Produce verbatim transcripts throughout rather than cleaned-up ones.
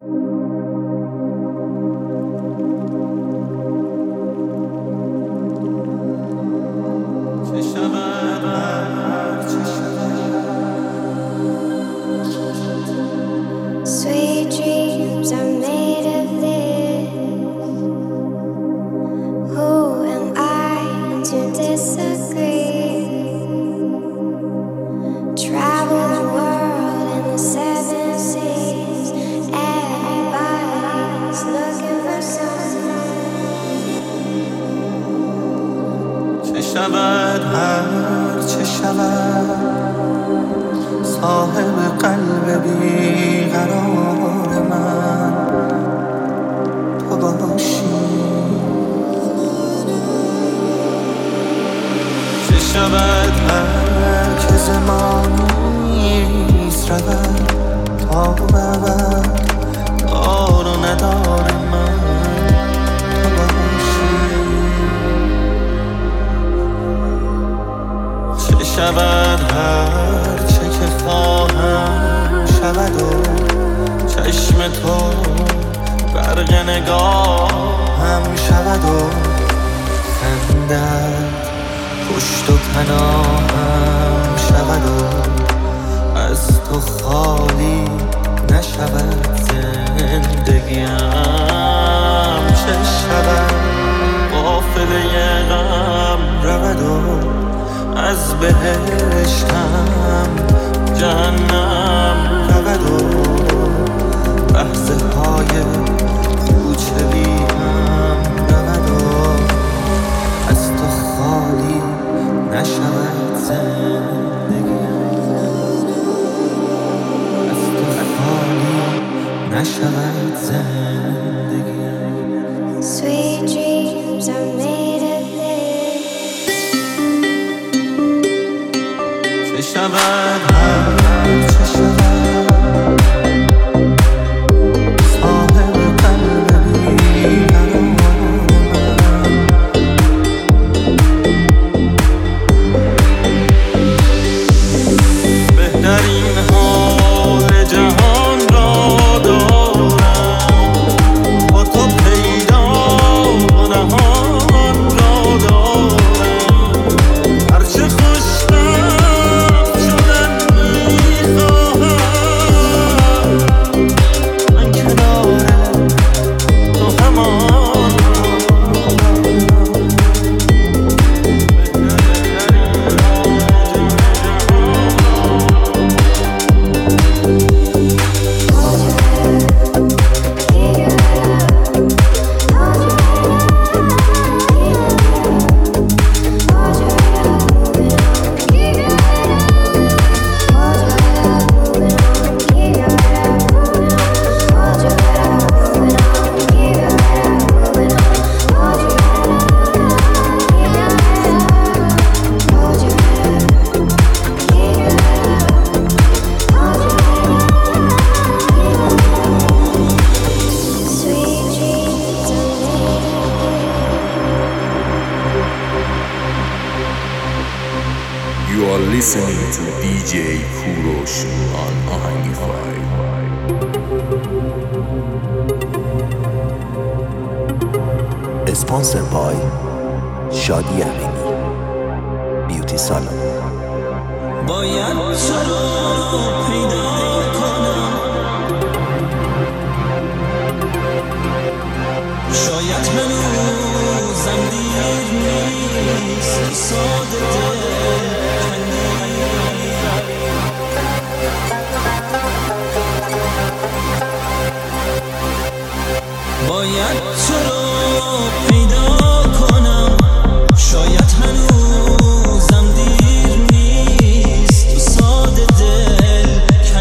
شود هر چه شود صاحب قلب بیقرار من تو باشی. چه شود هر که زمانیست رود تا بود دار و ندار من تو باشی. چه شود هر چه که خواهم شود و چشم تو برق نگاهم شود و خندت پشت و پناهم شود و از تو خالی نشود زندگیم. چه شود قافله غم رود و از بهشتم جهنم رود و لحظه های کوچه بی هم رود و از تو خالی نشود زندگیم. از تو خالی نشود زندگیم. Sweet dreams are made of this. چه شود هر چه شود صاحب قلب بیقرار من بهترین حال جهان را دارم با تو پیدا نهان را دارم. هرچه خوشبخت شدن میخواهم من کنار تو همان You are listening to D J Kurosh on Ahangify. Sponsored by شادی یقینی بیوتی سالن. باید تو رو پیدا کنم شاید هنوزم دیر نیست ساده دل باید تو رو پیدا کنم شاید هنوزم دیر نیست تو ساده دل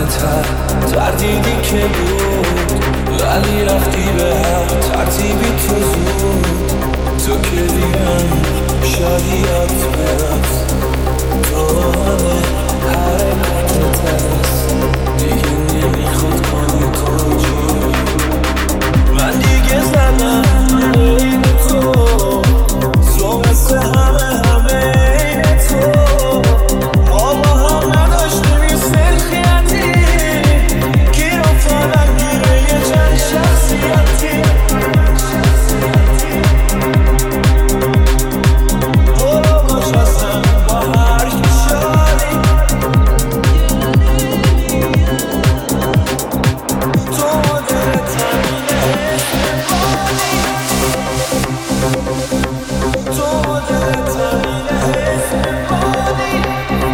ته تردیدی که بود، ولی رفتی به هر ترتیبی تو زود. تو که دیدم شادیات برفت، تو همه حرکتت هست، دیگه نمیخواد کنی تو جو. من دیگه زدم این تو، تو مثل همه همه این تو. ما با هم نداشتیم این سلخیتی، گیر افتادم گیره یه چند شخصیتی. برو باش اصلا با هر کی شادی، تو دلت همینه استقالی، تو دلت همینه استقالی.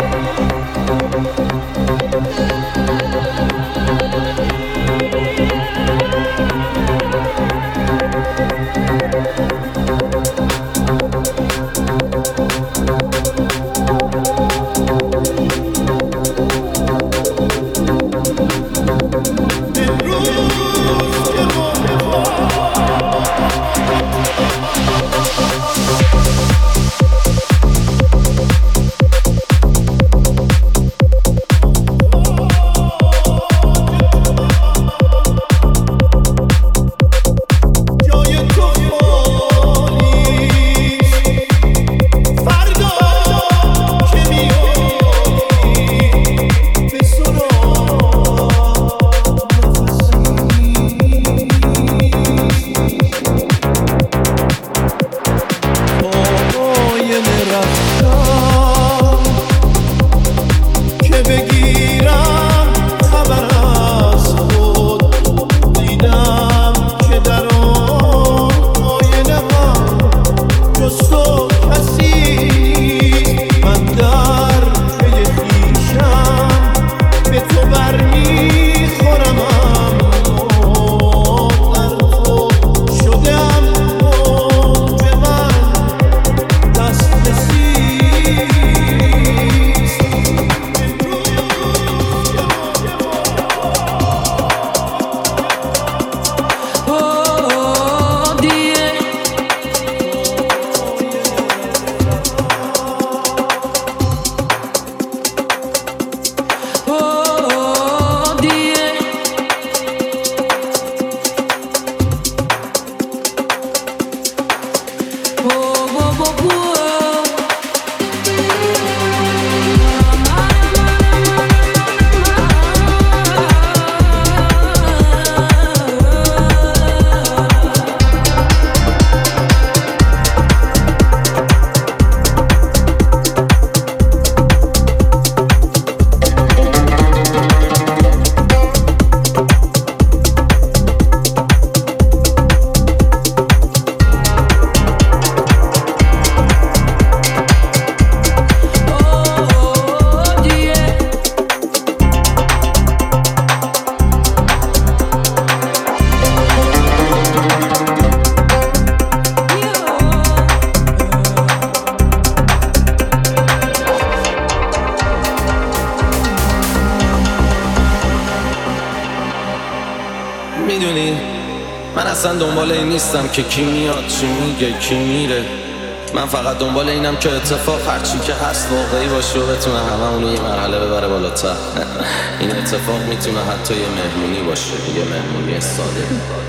میدونی من اصلا دنبال این نیستم که کی میاد چی میگه کی میره. من فقط دنبال اینم که اتفاق هرچی که هست واقعی باشه و بتونه همه اونو یه مرحله ببره بالاتر. این اتفاق میتونه حتی یه مهمونی باشه، یه مهمونی ساده.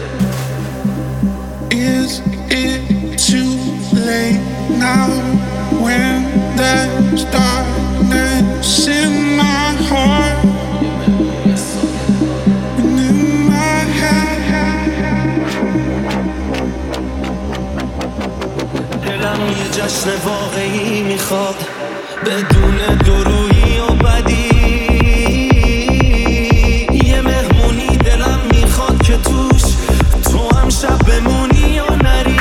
Is it too late now when there's darkness in my heart and in my head? دلم یه جشن واقعی میخواد بدون درویی و بدی، یه مهمونی دلم میخواد که توش تو هم شب بمونی یا نری.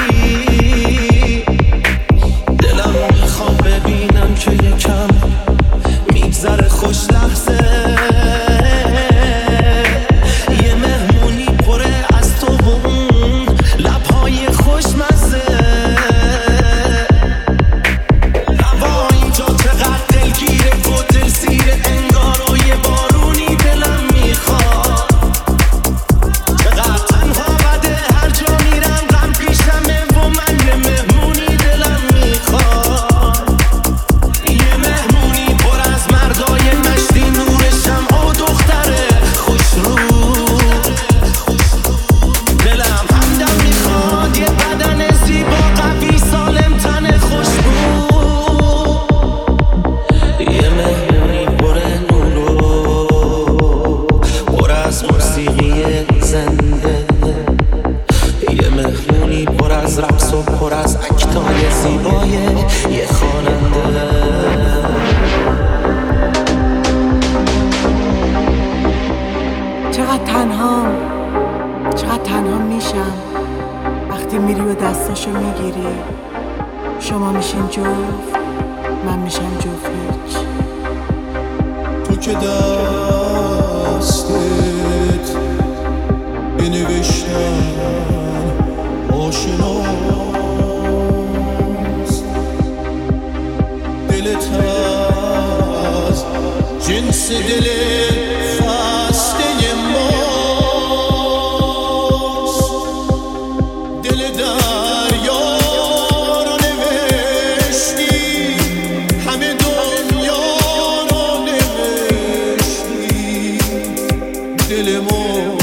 دلم میخواد ببینم که یکم میگذره خوش لحظه، یه مهمونی پره از تو و اون لبهای خوشمزه. هوا اینجا چقدر دلگیر جلوشو میگیری. شما میشین جفت، من میشم جفت هیچ. تو که دستت بنوشتن آشناست، دلت از جنس دل خسته ماست. دل دریا رو نوشتی، همه دنیا رو نوشتی، دل ما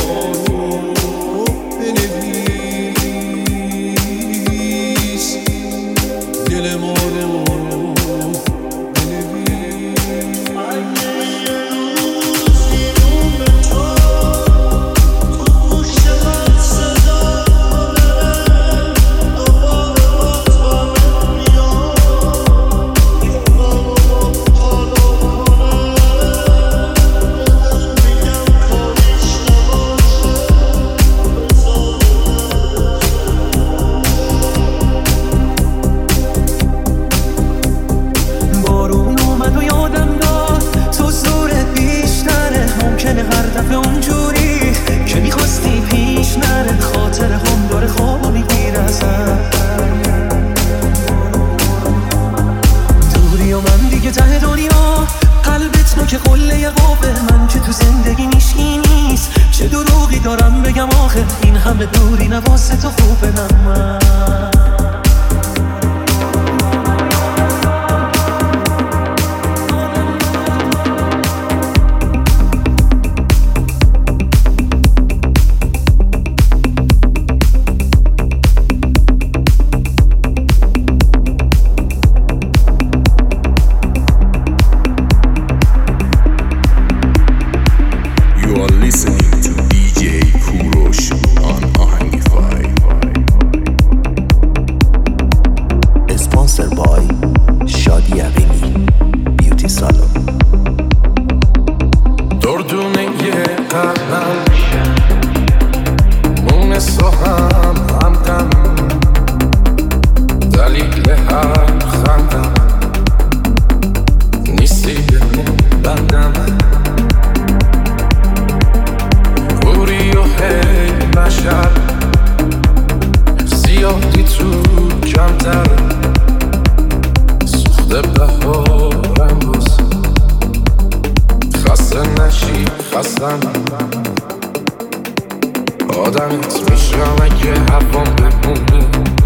آدمت میشم اگه هوام بمونه،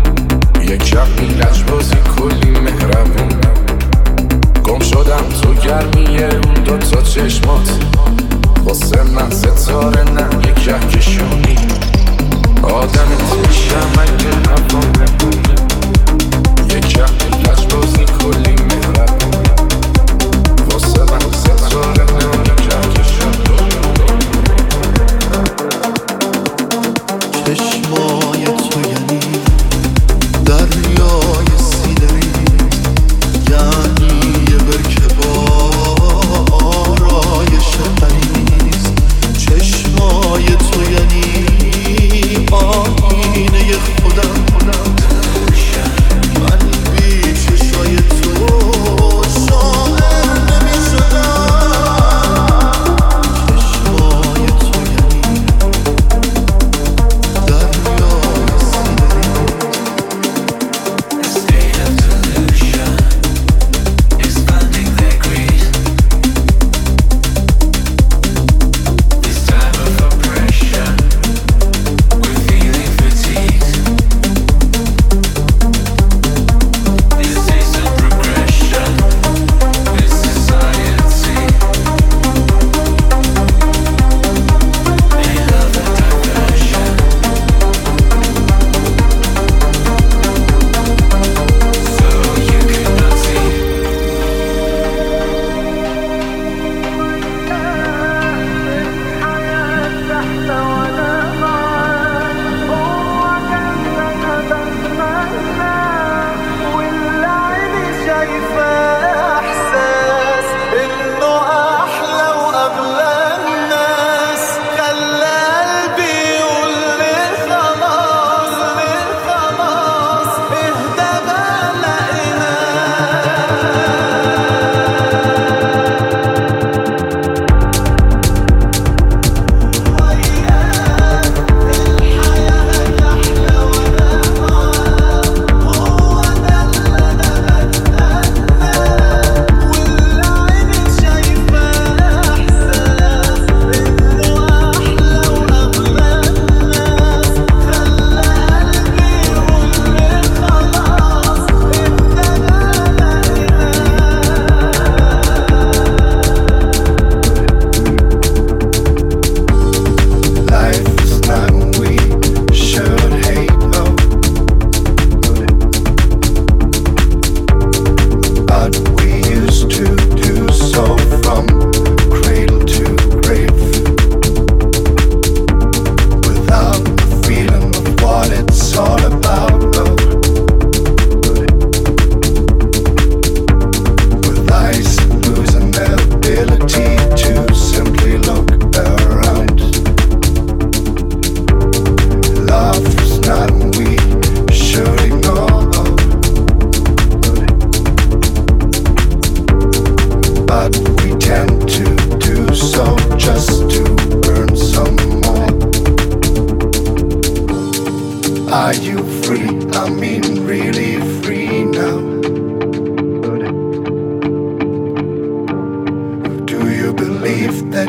یک شب میرج بازی کلی مهربون. گم شدم تو گرمیه اون دوتا چشمات، واسه من ستاره نه یک کهکشونی. آدمت میشم اگه هوام بمونه، یک شب میرج بازی کلی مهربون. واسه من ستاره نه یک کهکشونی. چشمای تو یعنی دریای سیلری، یعنی یه برکه بارای شهر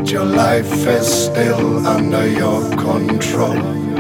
but your life is still under your control.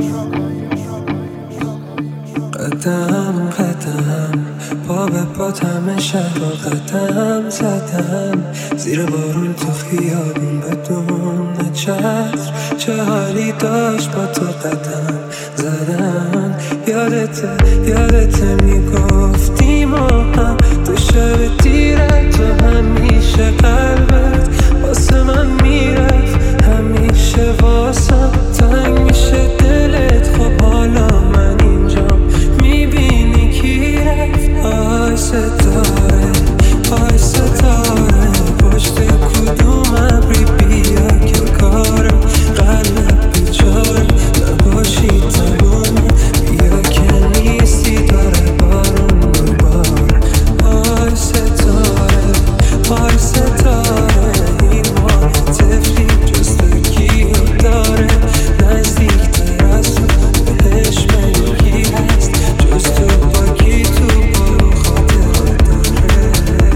قدم قدم پا به پا همه شب و قدم زدم زیر بارون تو خیابون بدون چتر چه حالی داشت با تو قدم زدم یادته یادته میگفتی ما هم تو شب دیره تو همیشه قلبت واسه من میرفت همیشه واسم تنگ میشه دلت خب حالا من اینجام میبینی کی رفت آی ستاره آی ستاره پشت کدوم ابری بیا که کارم قلب بیچاره نباشی تمومه بیا که نیستی داره بارون بار آی ستاره آی ستاره این ماه تفلی جستگی داره نزدیکتر از تو بهش مگی هست جز تو با کی تو برو خاطر داره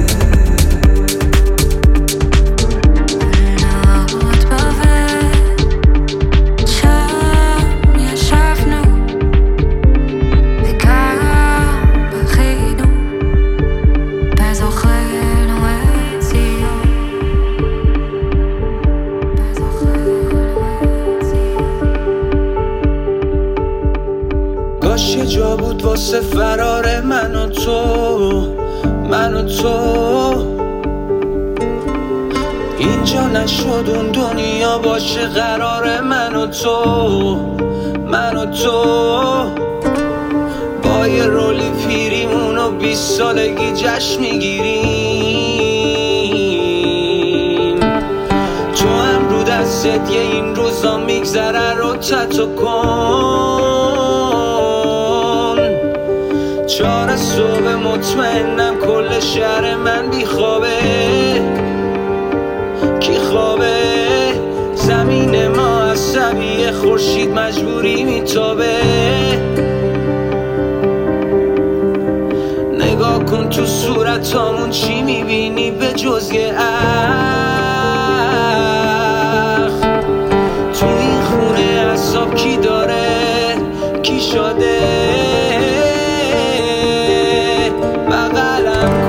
نبود باور شم یشفنو بگم بخینو بزخنو اتیو کاش یه جا بود واسه فرار من و تو من و تو اینجا نشد اون دنیا باشه قرار من و تو من و تو با یه رولی پیریمون و بیست سالگی جشن میگیریم تو هم رو دستت یه این روزا میگذره رو تتو کن چهار صبح مطمئنم کل شهر من بیخوابه کی خوابه زمین ما عصبی خورشید مجبوری میتابه نگاه کن تو صورتامون چی میبینی به جز یه اخ تو این خونه عصاب کی داره کی شده بغلم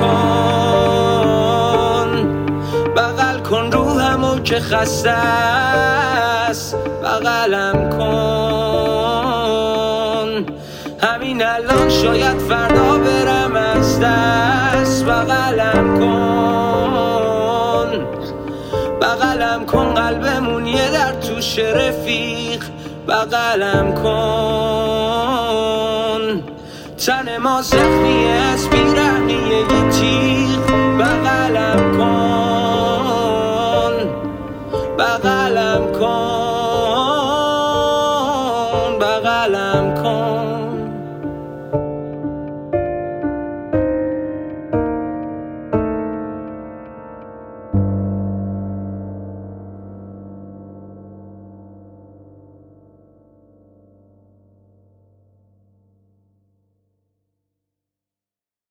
کن بغل کن روحمو که خسته است بغلم کن همین الان شاید فردا برم از دست بغلم کن بغلم کن قلبمون یه در توش رفیق بغلم کن تن ما زخمیه از بیرحمیه یه تیغ بغلم کن